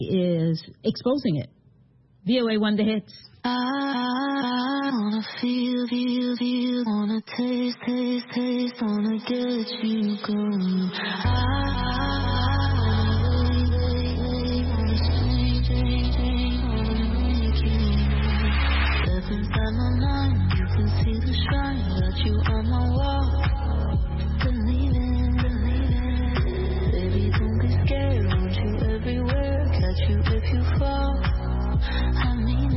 is exposing it. VOA One The Hits. I wanna feel, wanna taste, wanna get you going. Wanna step inside my mind, you can see the shine, got you on my wall. Believe it. Baby, don't be scared, want you everywhere, catch you if you fall. I mean it.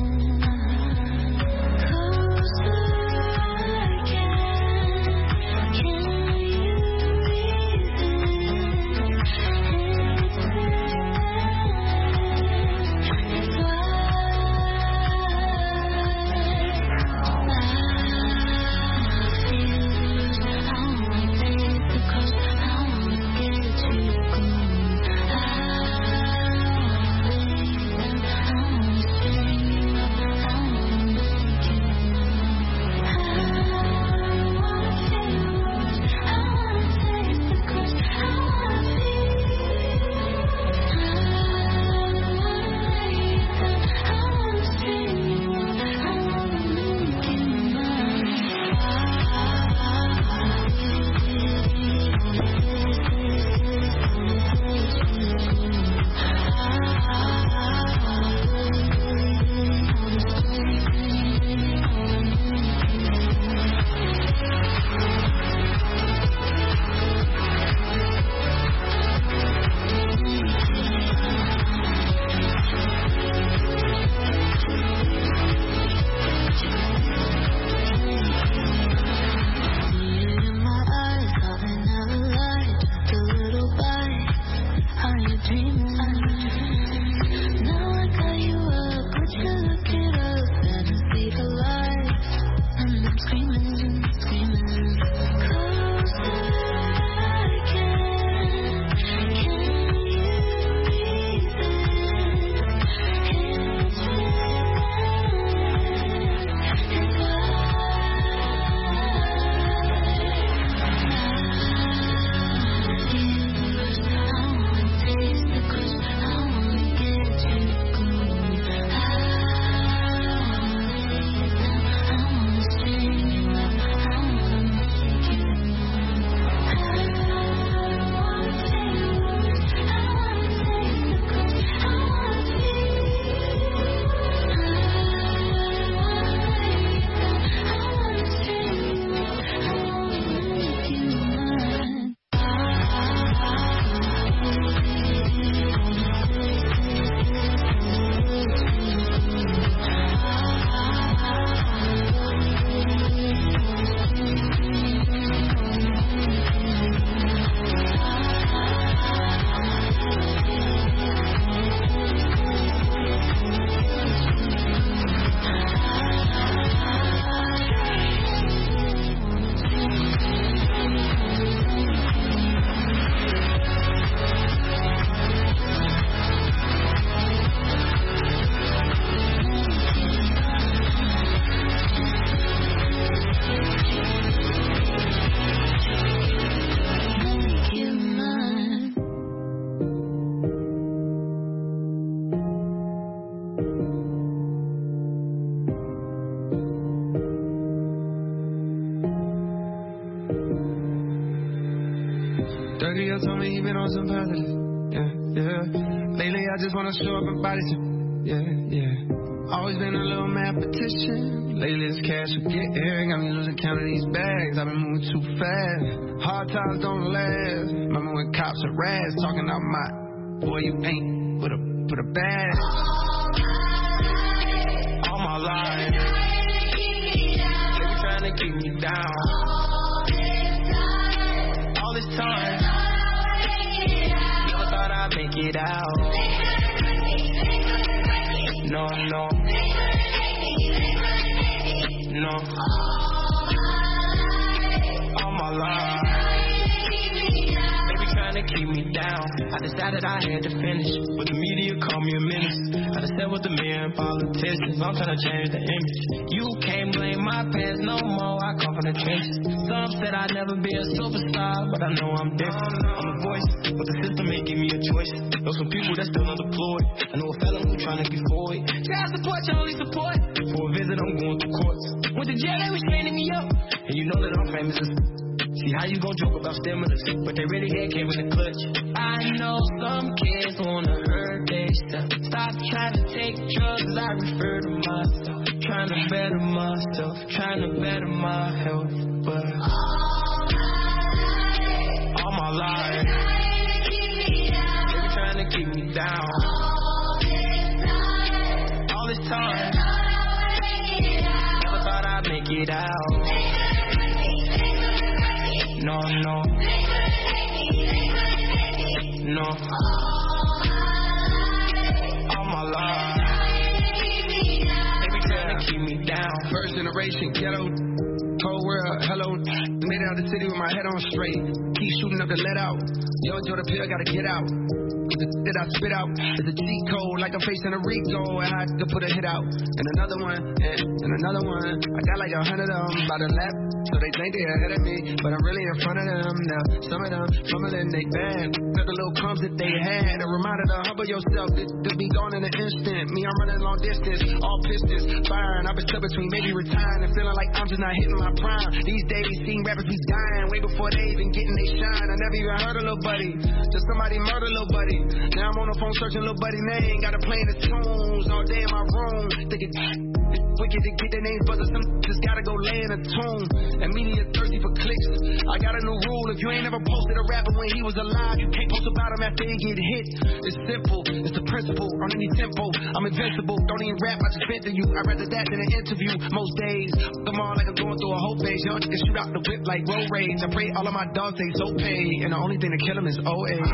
Dirty told me he been on some positive. Yeah. Lately I just wanna show up and body to. Yeah. Always been a little mathematician. Lately this cash will get here. Got me losing count of these bags. I've been moving too fast. Hard times don't last. Remember when cops are rats talking about my boy, you ain't put a bag. All my life. They be trying to keep me down. All this time. Never thought I'd make it out. No. All my life. They be trying to keep me down. I just forgot that I had to finish. But the media called me a menace. Gotta step with the men, politicians. I'm trying to change the image. You can't blame my past no more. I come from the trenches. Some said I'd never be a superstar, but I know I'm different. I'm a voice, but the system ain't give me a choice. Know some people that's still unemployed. I know a fella who trying to be forward. Child support, your only support. For a visit, I'm going through courts. Went to jail, they was training me up. And you know that I'm famous as see how you gon' joke about stimulus, but they really had came with the clutch. I know some kids wanna hurt themselves. Stop trying to take drugs, I refer to myself. Trying to better myself, trying to better my health, but all my life, they were trying to keep me down. All this time, never thought I'd make it out. No, no, no. All my life, they be trying to keep me down. First generation ghetto, cold world, hello. Made it out the city with my head on straight. Keep shooting up the let out. Yo, Joe the pill, gotta get out. The that I spit out is a cheat code, like I'm facing a Rico, and I could put a hit out. And another one, and another one. I got like 100 of them by the lap. So they think they're ahead of me, but I'm really in front of them now. Some of them fumbling they bag. Got the little crumbs that they had. A reminder to humble yourself. To be gone in an instant. Me, I'm running long distance. All pistons firing. I've been stuck between maybe retiring and feeling like I'm just not hitting my prime. These days, seeing rappers be dying way before they even getting they shine. I never even heard of Lil Buddy. Just somebody murder Lil Buddy. Now I'm on the phone searching Lil Buddy name. Gotta play in the tunes all day in my room. Thinking it's wicked to get their names, but some just gotta go lay in a tune. And media thirsty for clicks. I got a new rule. If you ain't ever posted a rapper when he was alive, you can't post about him after he get hit. It's simple. It's the principle. On any tempo, I'm invincible. Don't even rap, I just vent to you. I'd rather that than an interview. Most days, come on like I'm going through a whole phase. Young niggas shoot out the whip like road rage. I pray all of my dogs stay so paid. And the only thing to kill them is old age.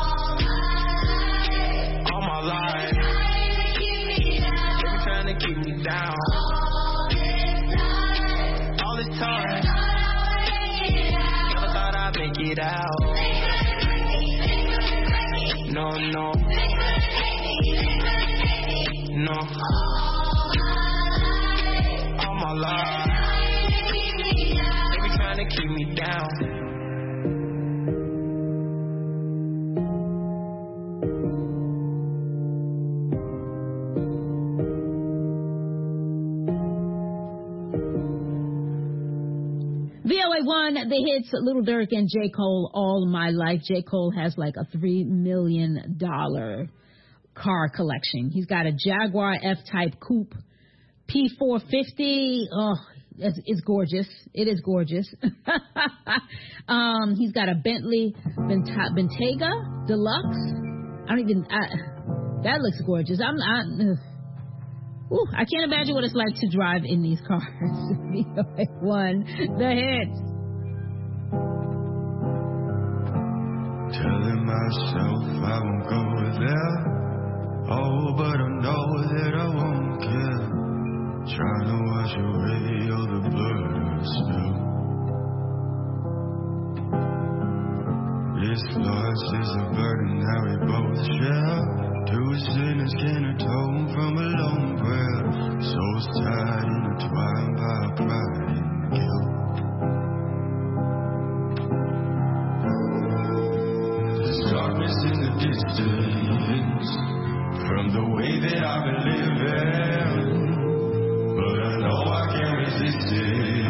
All my life, they been trying to keep me down. All this time, never thought I'd make it out. No, no, no. All my life, they been trying to keep me down. VOA1, the hits, Little Durk and J. Cole, All My Life. J. Cole has like a $3 million car collection. He's got a Jaguar F-Type Coupe, P450. Oh, it's gorgeous. It is gorgeous. He's got a Bentley Bentayga Deluxe. That looks gorgeous. I can't imagine what it's like to drive in these cars. VOA1, the hits. Telling myself I won't go there. Oh, but I know that I won't care. Trying to wash away all the blood I spill. This loss is a burden that we both share. Two sinners can atone from a lone prayer. Souls tied, intertwined by pride and guilt. There's darkness in the distance from the way that I've been living, but I know I can't resist it.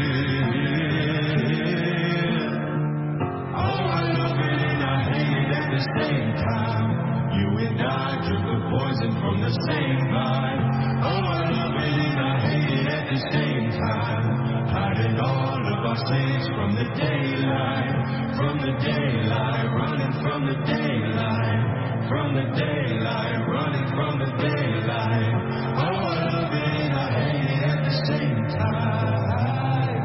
Oh, I love it and I hate it at the same time. You and I took the poison from the same vine. Oh, I love it and I hate it at the same time. Hiding all of our sins from the daylight, running from the daylight, running from the daylight. Oh, I love it and I hate it at the same time.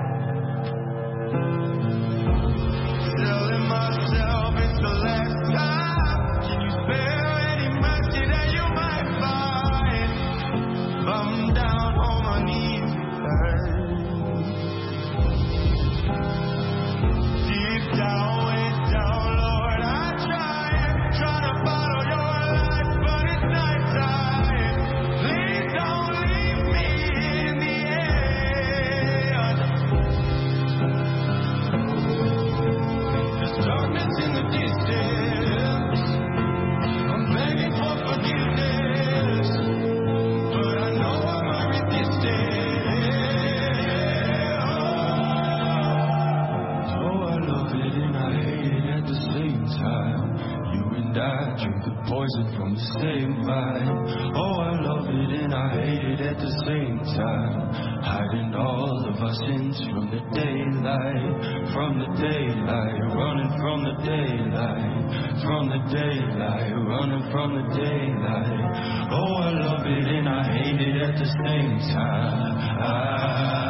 Telling myself it's the last time. Can you spare any mercy that you might find? I'm down on my knees. Deep down, way down, Lord, I try and staying by. Oh, I love it and I hate it at the same time. Hiding all of our sins from the daylight, running from the daylight, running from the daylight. Oh, I love it and I hate it at the same time.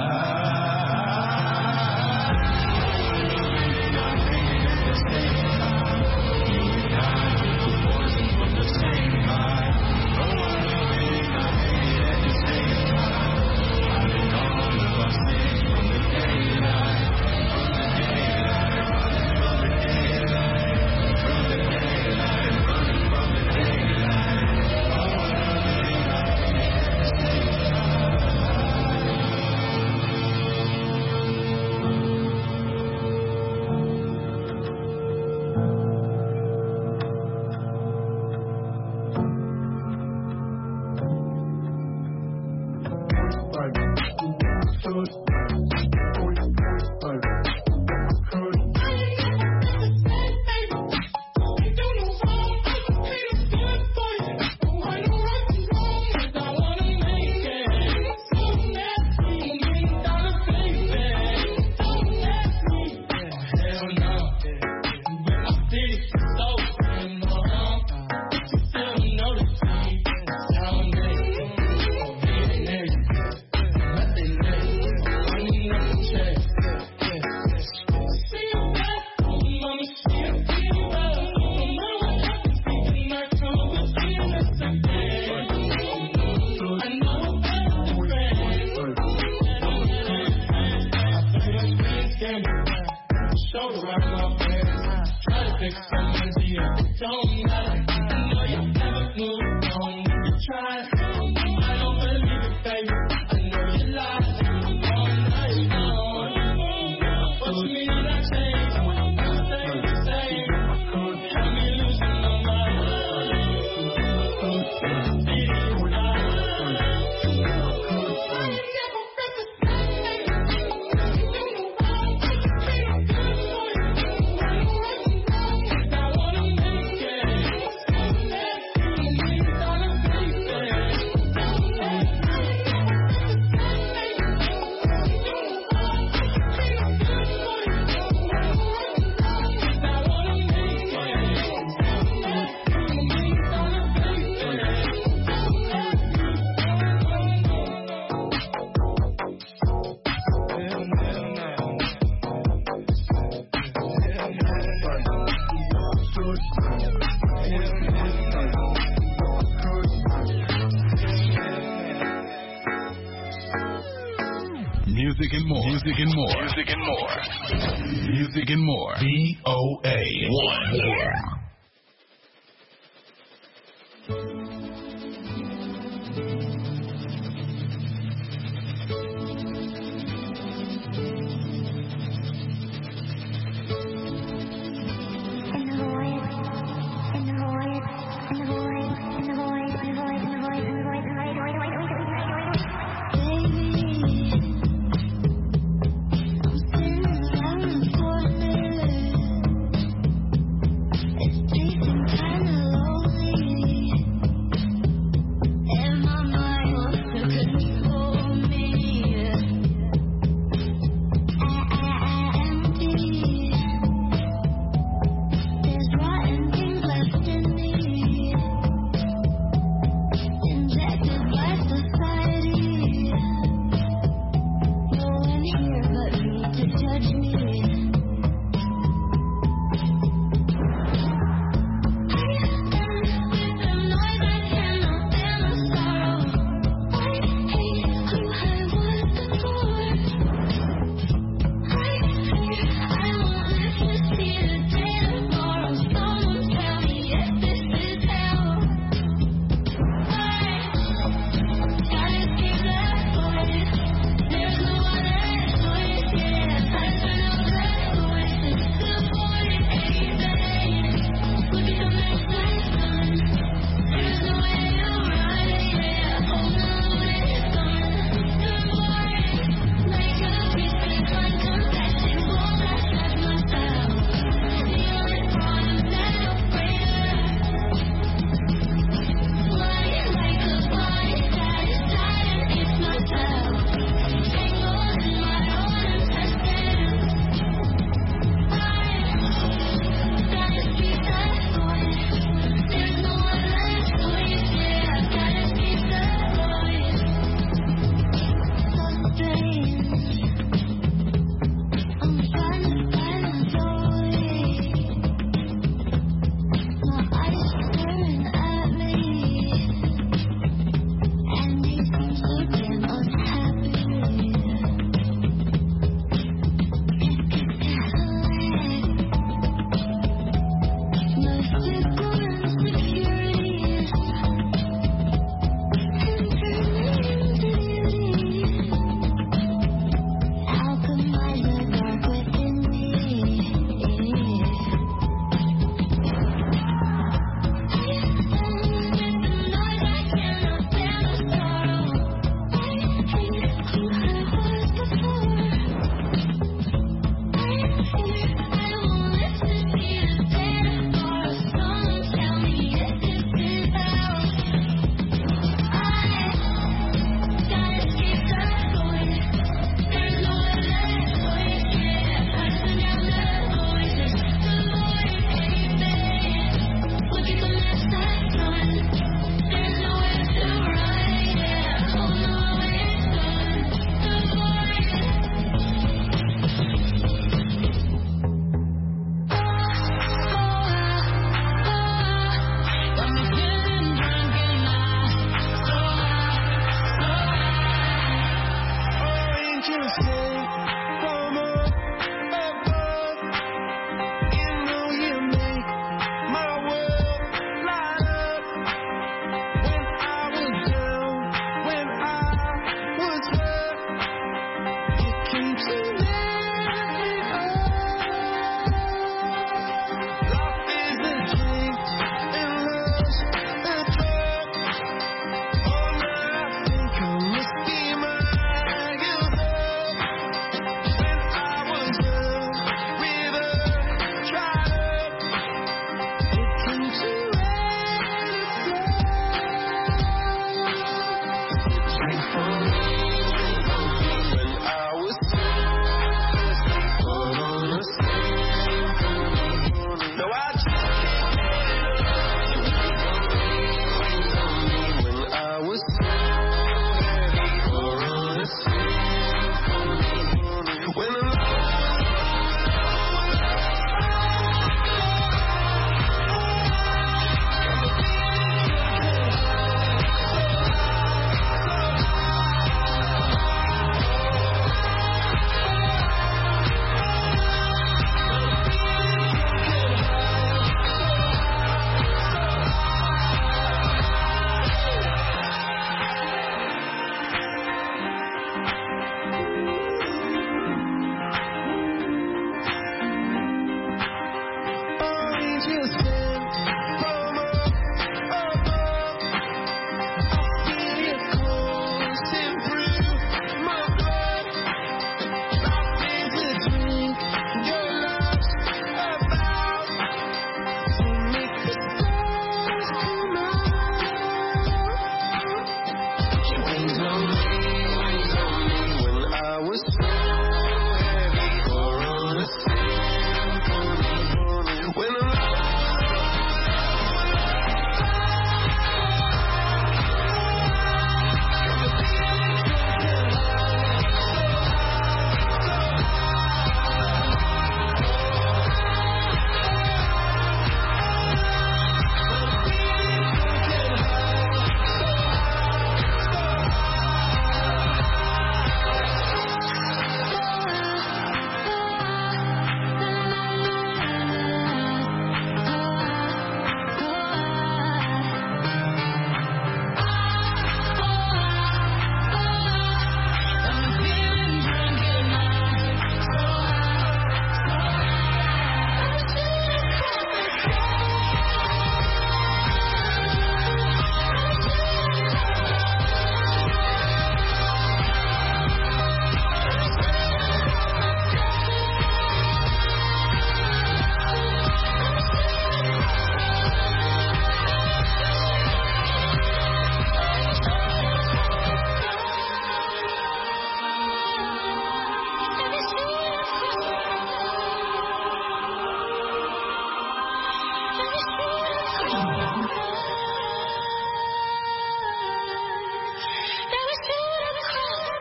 Music and more. Music and more. Music and more. Music and more. VOA1. It's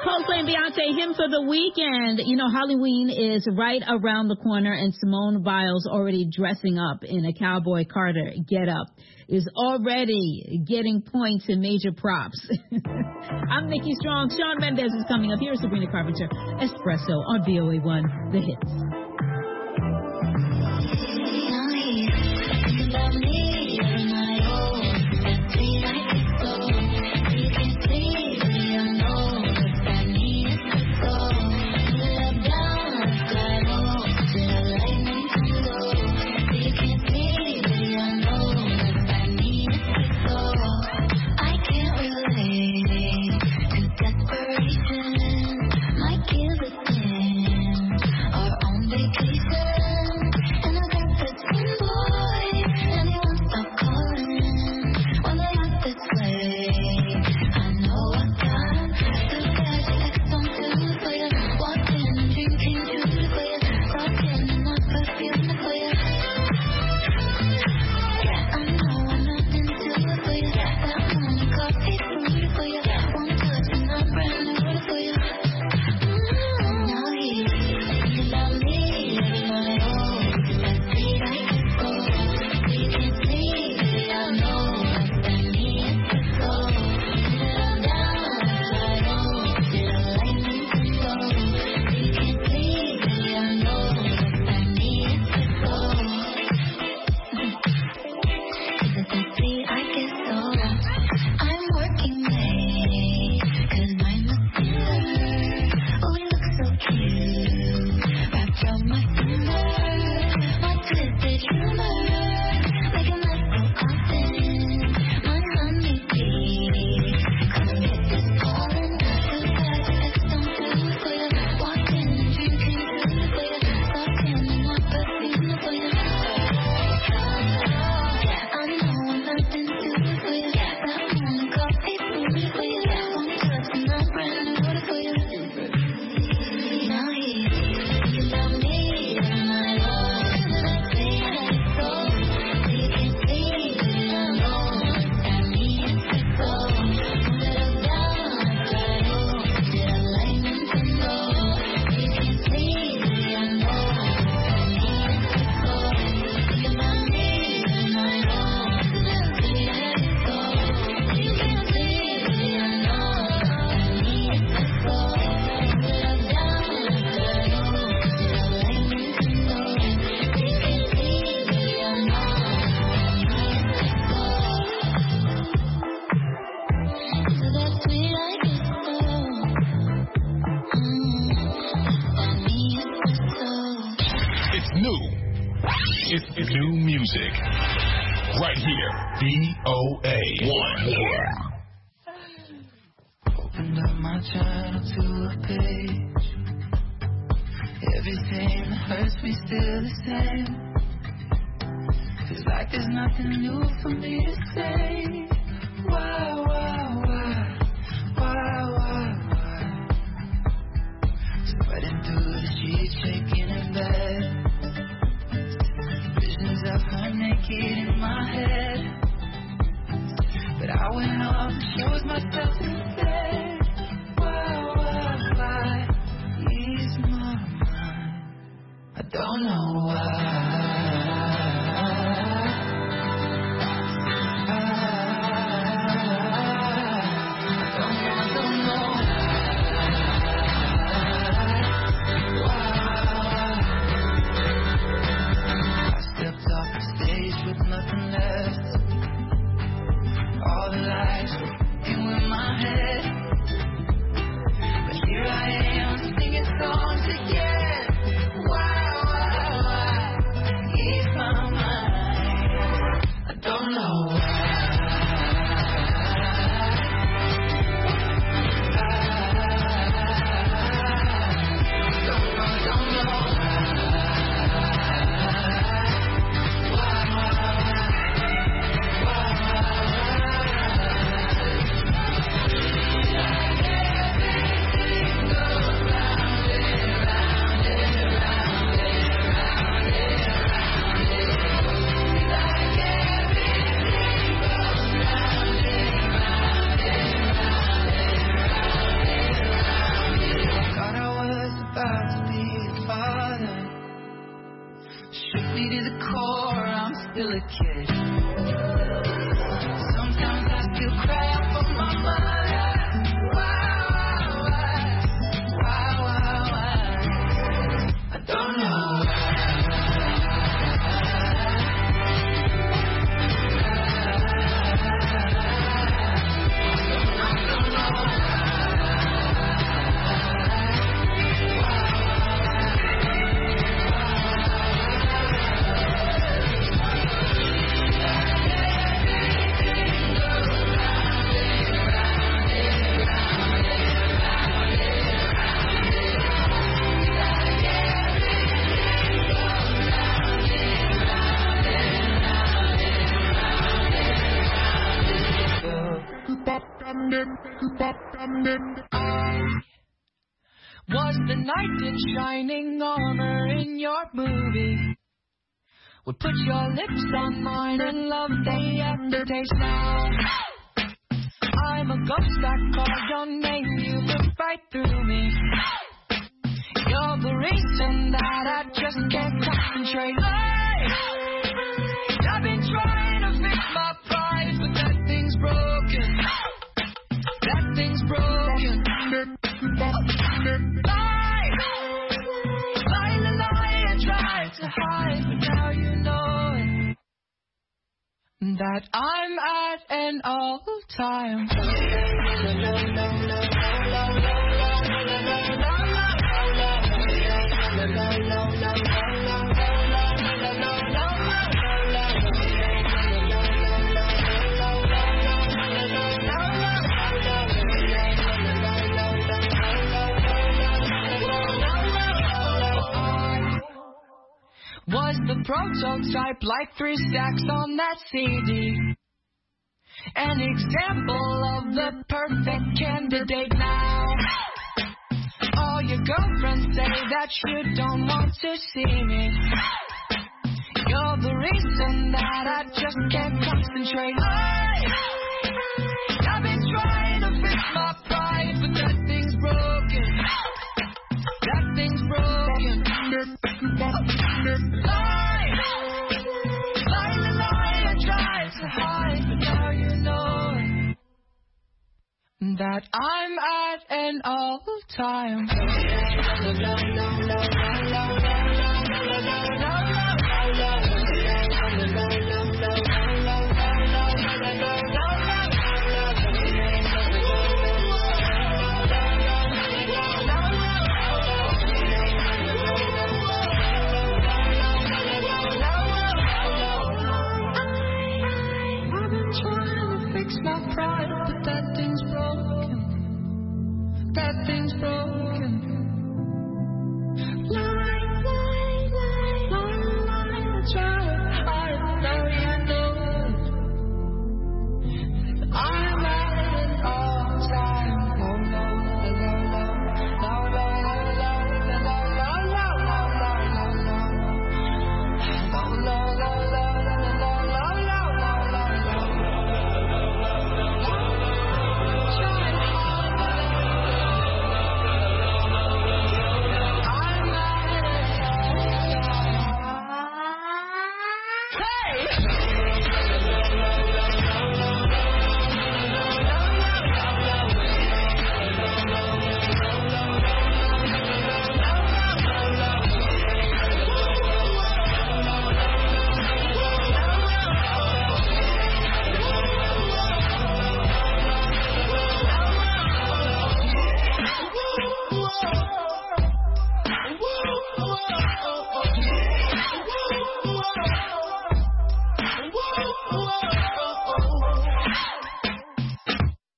Coldplay and Beyonce, Hymn for the Weekend. You know, Halloween is right around the corner, and Simone Biles, already dressing up in a Cowboy Carter get-up, is already getting points in major props. I'm Nikki Strong. Shawn Mendes is coming up. Here's Sabrina Carpenter. Espresso on VOA1, The Hits. It's new music. Right here. VOA1. Opened up my channel to a page. Everything that hurts me still the same. Feels like there's nothing new for me to say. Why? Sweating through the sheets, shaking in bed. Visions of her naked in my head. But I went off and chose myself instead. Why? Ease my mind. I don't know why. kid. Sometimes I still cry out for my mother. Why? I don't know why. Was the knight in shining armor in your movie? Would put your lips on mine and love day after day now. I'm a ghost, I call your name, you look right through me. You're the reason that I just can't concentrate. I've been trying to fix my pride, but that thing's broken. That thing's broken. Lie, I tried to hide, but now you know it. That I'm at an all-time. Was the prototype like 3 stacks on that CD? An example of the perfect candidate now. All your girlfriends say that you don't want to see me. You're the reason that I just can't concentrate. I've been trying to fix my pride, but that thing's broken. That thing's broken. Lie, I tried to hide, but now you know it. That I'm at an all-time.